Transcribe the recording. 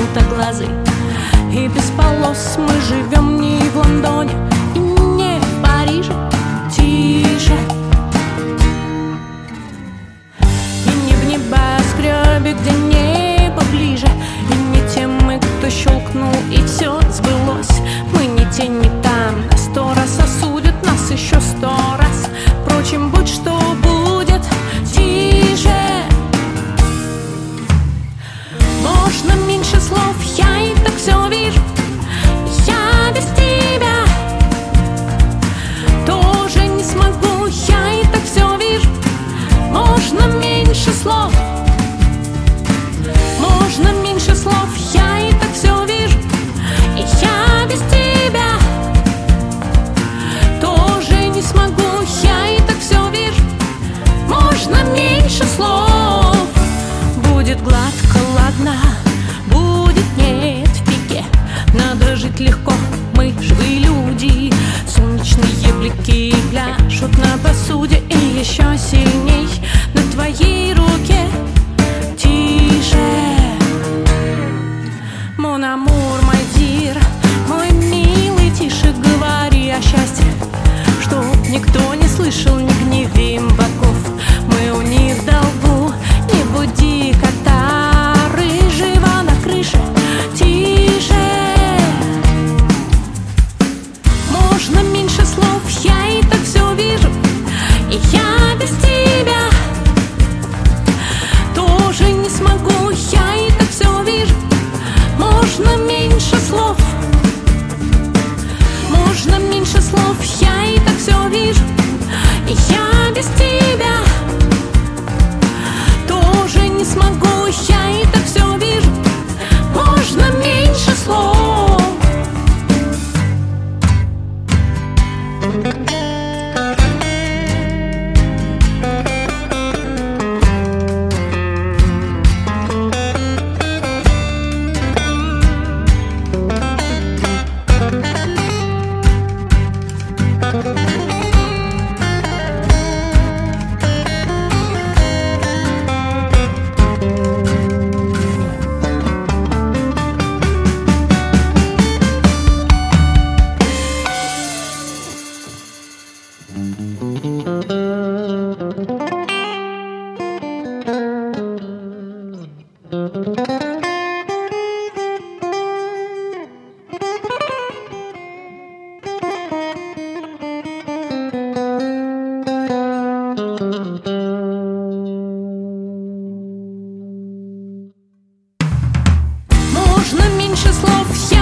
желтоглазый и без полос. Мы живем не в Лондоне и не в Париже, тише. И не в небоскребе, где небо ближе, и не те мы, кто щелкнул и все сбылось. Мы не те, не там, на 100 раз осудят нас еще 100 раз. Впрочем, будь что будет, тише. Можно меньше слов, я и так все вижу. Я без тебя тоже не смогу, я и так все вижу. Можно меньше слов, можно меньше слов, я и так все вижу. И я без тебя тоже не смогу, я и так все вижу. Можно меньше слов. Будет гладко, ладно, будет нет, фиге. Надо жить легко, мы живые люди. Солнечные блики пляшут на посуде, и еще сильней на твоей руке. Тише. Мон амур, мой дир, мой милый, тише говори о счастье, чтоб никто не слышал, не гневи им боков. Мы у них в долгу, не буди кота рыжего на крыше. Тише. Можно меньше слов, я и так все вижу. И я без тебя тоже не смогу, я и так все вижу. Можно меньше слов, можно меньше слов, я и так все вижу. И я без тебя тоже не смогу, я и так все вижу. Можно меньше слов. Можно меньше слов,